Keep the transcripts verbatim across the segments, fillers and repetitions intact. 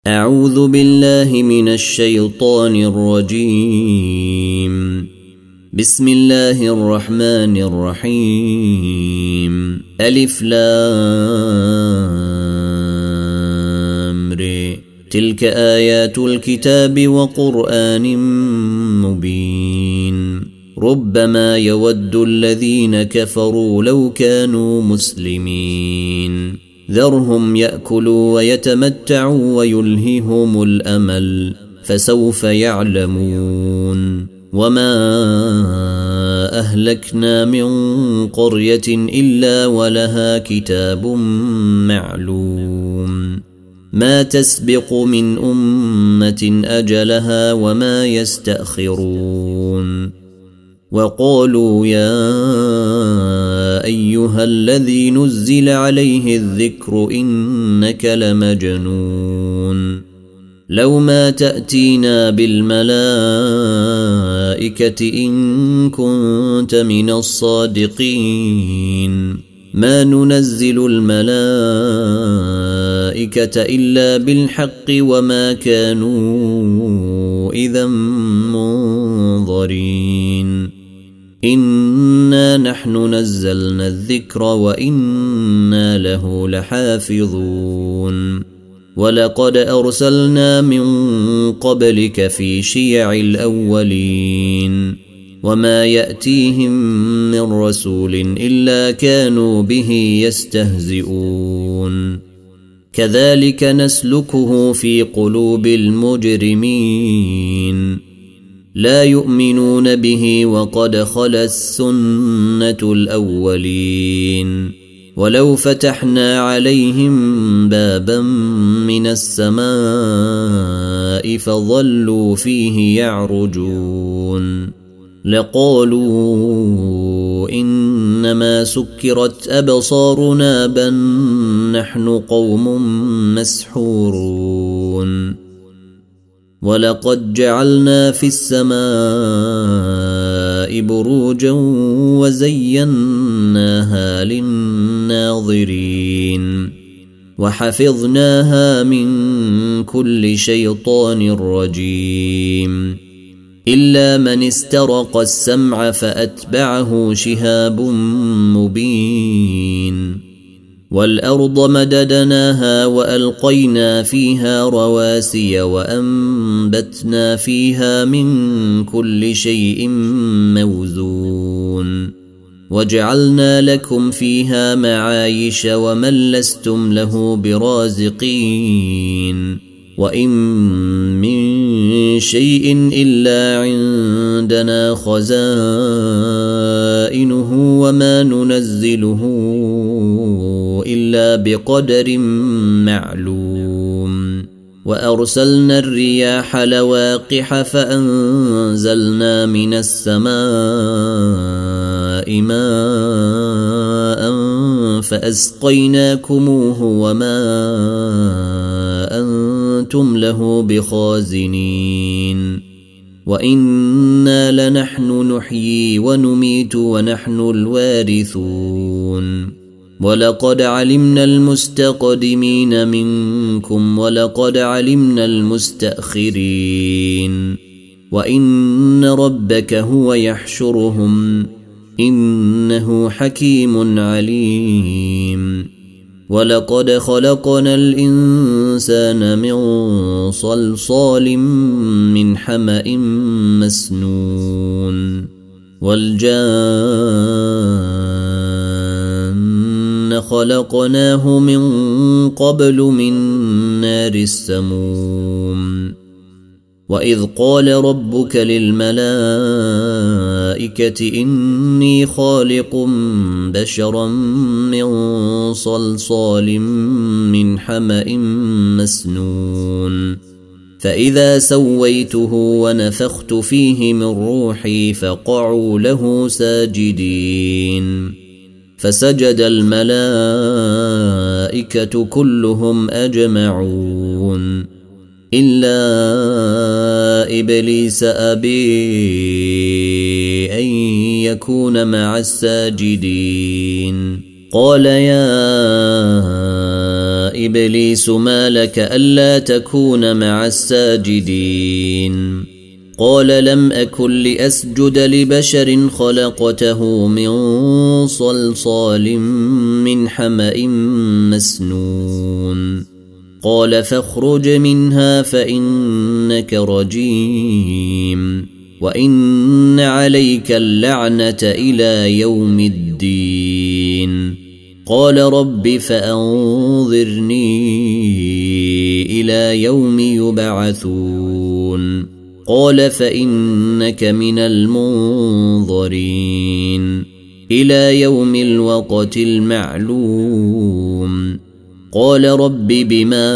أعوذ بالله من الشيطان الرجيم. بسم الله الرحمن الرحيم. ألف لام ر. تلك آيات الكتاب وقرآن مبين. ربما يود الذين كفروا لو كانوا مسلمين. ذرهم يأكلوا ويتمتعوا ويلههم الأمل فسوف يعلمون. وما أهلكنا من قرية إلا ولها كتاب معلوم. ما تسبق من أمة أجلها وما يستأخرون. وقالوا يا أيها الذي نزل عليه الذكر إنك لمجنون. لو ما تأتينا بالملائكة إن كنت من الصادقين. ما ننزل الملائكة إلا بالحق وما كانوا إذا منظرين. إنا نحن نزلنا الذكر وإنا له لحافظون. ولقد أرسلنا من قبلك في شيع الأولين. وما يأتيهم من رسول إلا كانوا به يستهزئون. كذلك نسلكه في قلوب المجرمين. لا يؤمنون به وقد خلت سنة الأولين. ولو فتحنا عليهم بابا من السماء فظلوا فيه يعرجون لقالوا إنما سكرت أبصارنا بل نحن قوم مسحورون. ولقد جعلنا في السماء بروجا وزيناها للناظرين. وحفظناها من كل شيطان رجيم. إلا من استرق السمع فأتبعه شهاب مبين. والأرض مددناها وألقينا فيها رواسي وأنبتنا فيها من كل شيء موزون. وجعلنا لكم فيها معايش ومن لستم له برازقين. وإن من شيء إلا عندنا خزائنه وما ننزله إلا بقدر معلوم. وأرسلنا الرياح لواقح فأنزلنا من السماء ماء فأسقيناكموه وما أنتم له بخازنين. وإنا لنحن نحيي ونميت ونحن الوارثون. ولقد علمنا المستقدمين منكم ولقد علمنا المستأخرين. وإن ربك هو يحشرهم إنه حكيم عليم. ولقد خلقنا الإنسان من صلصال من حمأ مسنون. والجان خلقناه من قبل من نار السموم. وإذ قال ربك للملائكة إني خالق بشرا من صلصال من حمأ مسنون. فإذا سويته ونفخت فيه من روحي فقعوا له ساجدين. فسجد الملائكة كلهم أجمعون إلا إبليس أبي أن يكون مع الساجدين. قال يا إبليس ما لك ألا تكون مع الساجدين قال لم أكن لأسجد لبشر خلقته من صلصال من حمأ مسنون قال فاخرج منها فإنك رجيم وإن عليك اللعنة إلى يوم الدين قال رب فأنظرني إلى يوم يبعثون قال فإنك من المنظرين إلى يوم الوقت المعلوم قال رب بما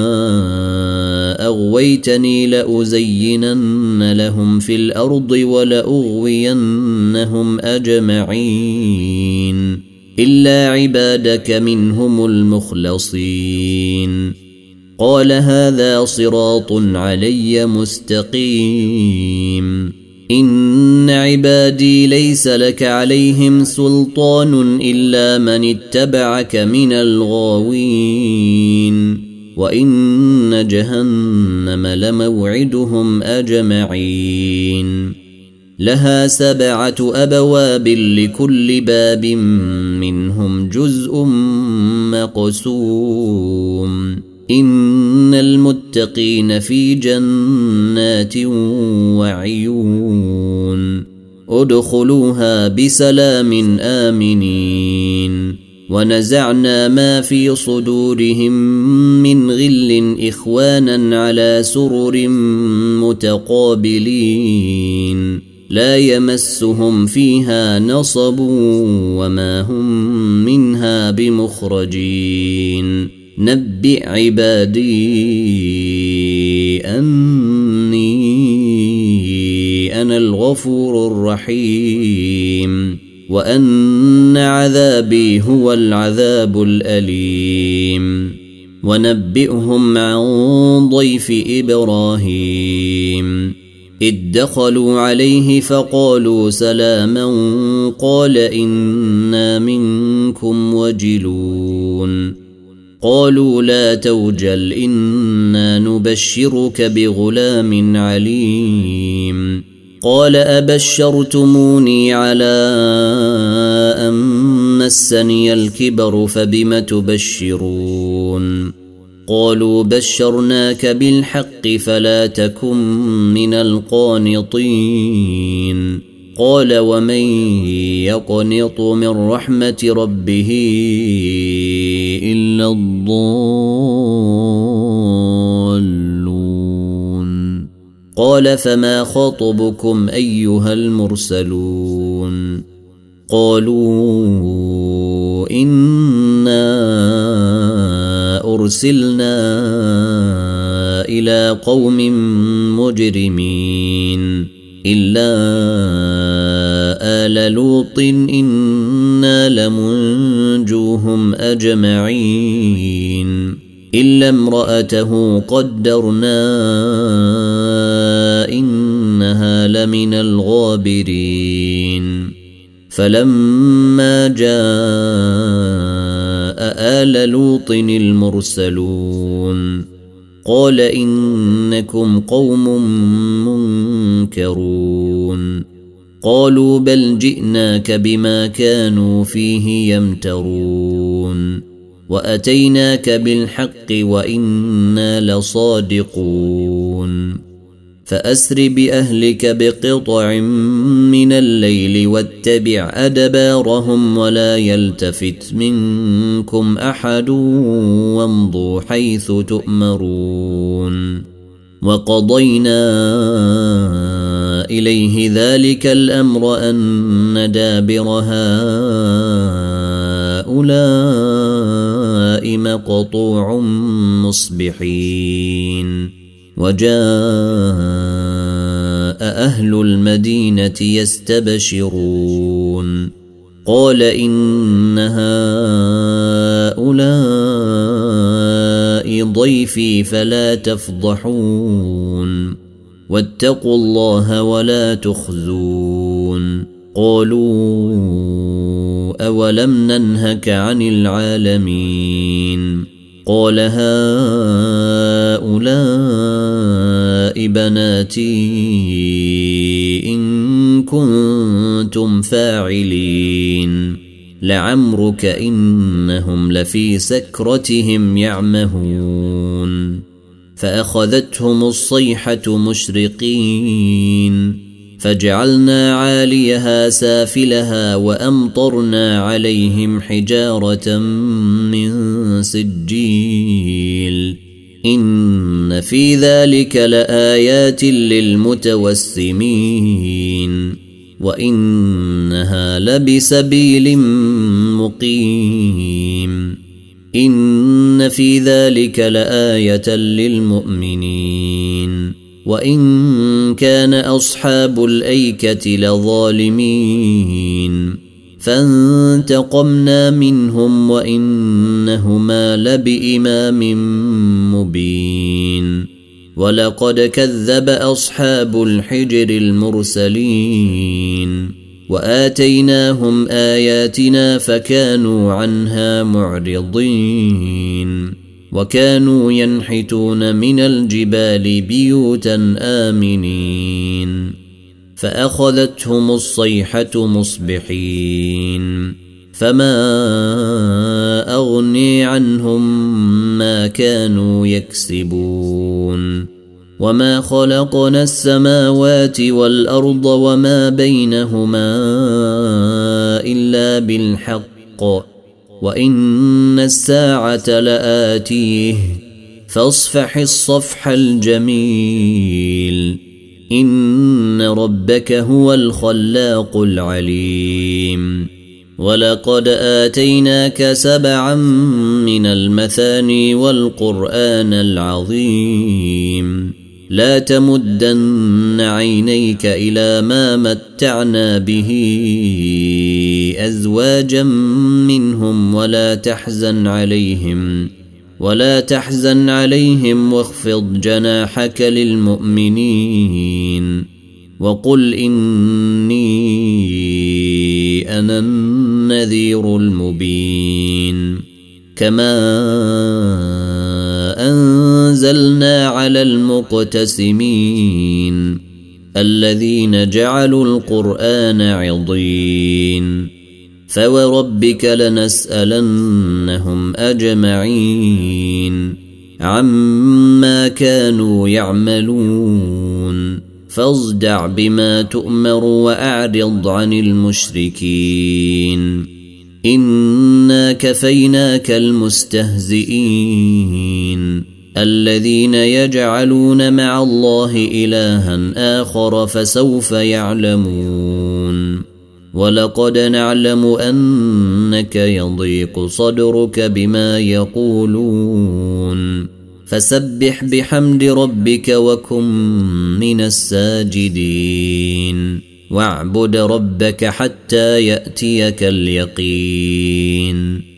أغويتني لأزينن لهم في الأرض ولأغوينهم أجمعين إلا عبادك منهم المخلصين قال هذا صراط علي مستقيم إن عبادي ليس لك عليهم سلطان إلا من اتبعك من الغاوين وإن جهنم لموعدهم أجمعين لها سبعة أبواب لكل باب منهم جزء مقسوم إن المتقين في جنات وعيون ادخلوها بسلام آمنين ونزعنا ما في صدورهم من غل إخوانا على سرر متقابلين لا يمسهم فيها نصب وما هم منها بمخرجين نبئ عبادي أني أنا الغفور الرحيم وأن عذابي هو العذاب الأليم ونبئهم عن ضيف إبراهيم إذ دخلوا عليه فقالوا سلاما قال إنا منكم وجلون قالوا لا توجل إنا نبشرك بغلام عليم قال أبشرتموني على أن مسني الكبر فبم تبشرون قالوا بشرناك بالحق فلا تكن من القانطين قال ومن يقنط من رحمة ربه إلا الضالون قال فما خطبكم أيها المرسلون قالوا إنا أرسلنا إلى قوم مجرمين إلا آل لوط إنا لمنجوهم أجمعين إلا امرأته قدرنا إنها لمن الغابرين فلما جاء آل لوط المرسلون قال إنكم قوم منكرون قالوا بل جئناك بما كانوا فيه يمترون وأتيناك بالحق وإنا لصادقون فأسر بأهلك بقطع من الليل واتبع أدبارهم ولا يلتفت منكم أحد وامضوا حيث تؤمرون وقضينا إليه ذلك الأمر أن دابر هؤلاء مقطوع مصبحين وجاء أهل المدينة يستبشرون قال إن هؤلاء ضيفي فلا تفضحون واتقوا الله ولا تخزون قالوا أولم ننهك عن العالمين قال هؤلاء بناتي إن كنتم فاعلين لعمرك إنهم لفي سكرتهم يعمهون فأخذتهم الصيحة مشرقين فجعلنا عاليها سافلها وأمطرنا عليهم حجارة من سجيل إن في ذلك لآيات للمتوسمين وإنها لبسبيل مقيم إن في ذلك لآية للمؤمنين وإن كان أصحاب الأيكة لظالمين فانتقمنا منهم وإنهما لبإمام مبين ولقد كذب أصحاب الحجر المرسلين وآتيناهم آياتنا فكانوا عنها معرضين وكانوا ينحتون من الجبال بيوتا آمنين فأخذتهم الصيحة مصبحين فما أغني عنهم ما كانوا يكسبون وما خلقنا السماوات والأرض وما بينهما إلا بالحق وإن الساعة لآتيه فاصفح الصفح الجميل إن ربك هو الخلاق العليم ولقد آتيناك سبعا من المثاني والقرآن العظيم لا تمدن عينيك إلى ما متعنا به أزواجا منهم ولا تحزن عليهم ولا تحزن عليهم واخفض جناحك للمؤمنين وقل إني أنا النذير المبين كما أنزلنا على المقتسمين الذين جعلوا القرآن عضين فوربك لنسألنهم أجمعين عما كانوا يعملون فاصدع بما تؤمر وأعرض عن المشركين إنا كفيناك المستهزئين الذين يجعلون مع الله إلها آخر فسوف يعلمون ولقد نعلم أنك يضيق صدرك بما يقولون فسبح بحمد ربك وكن من الساجدين واعبد ربك حتى يأتيك اليقين